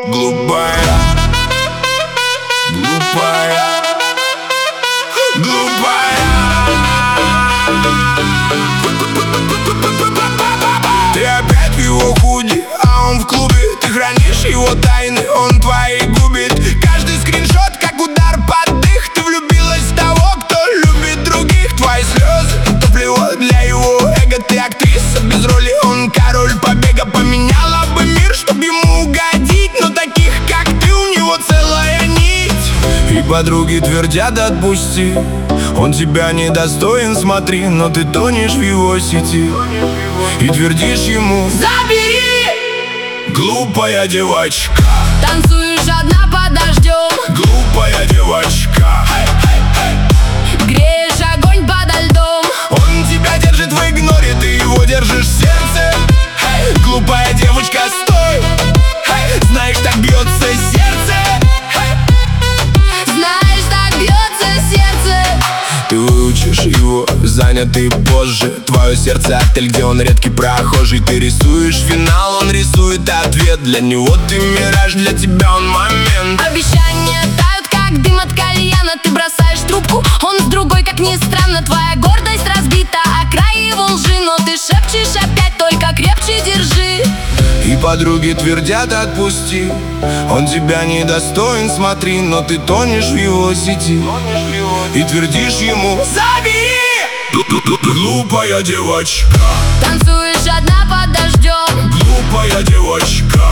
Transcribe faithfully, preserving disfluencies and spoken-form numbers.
Глупая, глупая, глупая. Ты опять в его худи, а он в клубе. Ты хранишь его тайны, он твои губит. Каждый скриншот как удар под дых. Ты влюбилась в того, кто любит других. Твои слезы топливо для его эго. Ты актриса без роли, он король побега. Поменяла бы мир, чтоб ему угодить, но таких как ты у него целая нить. И подруги твердят: отпусти, он тебя недостоин, смотри. Но ты тонешь в его сети и твердишь ему: забери! Глупая девочка, танцуешь одна под дождем. глупая девочка, Греешь огонь подо льдом. он тебя держит в игноре, ты его держишь в сердце. Глупая девочка, стой! Знаешь, так бьется сердце. Знаешь, так бьется сердце. Ты выучишь его, занятый позже. Твое сердце отель, где он редкий прохожий. Ты рисуешь финал, он рисует ответ. Для него ты мираж, для тебя он момент. Обещания тают, как дым от кальяна. Ты бросаешь трубку, он с другой, как ни странно. Твоя гордость разбита о край его лжи, но ты шепчешь опять: только крепче держи. И подруги твердят: отпусти, он тебя недостоин, смотри. Но ты тонешь в его сети и твердишь ему: забери! Глупая девочка, Танцуешь одна под дождем. глупая девочка,